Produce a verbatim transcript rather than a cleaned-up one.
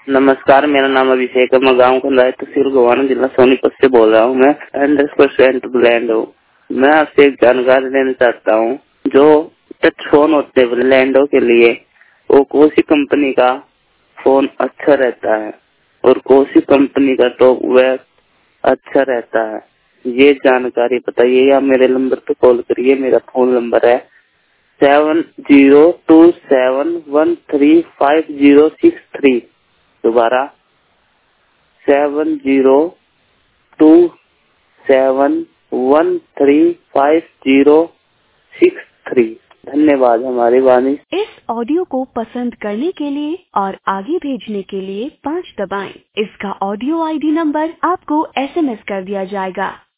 नमस्कार, मेरा नाम अभिषेक है। मैं गाँव कंदाय तहसील गोवाना जिला सोनीपत से बोल रहा हूँ। मैं हंड्रेड परसेंट ब्लैंड हूँ। मैं आपसे एक जानकारी देना चाहता हूँ। जो टच फोन होते हैं ब्लैंडो के लिए, वो कौन सी कंपनी का फोन अच्छा रहता है और कौन सी कंपनी का तो वह अच्छा रहता है, ये जानकारी बताइए या मेरे नंबर पे कॉल करिए। मेरा फोन नंबर है seven zero two seven one three five zero six three. दोबारा seven zero two seven one three five zero six three. धन्यवाद हमारी वाणी। इस ऑडियो को पसंद करने के लिए और आगे भेजने के लिए पाँच दबाएं। इसका ऑडियो आईडी नंबर आपको एसएमएस कर दिया जाएगा।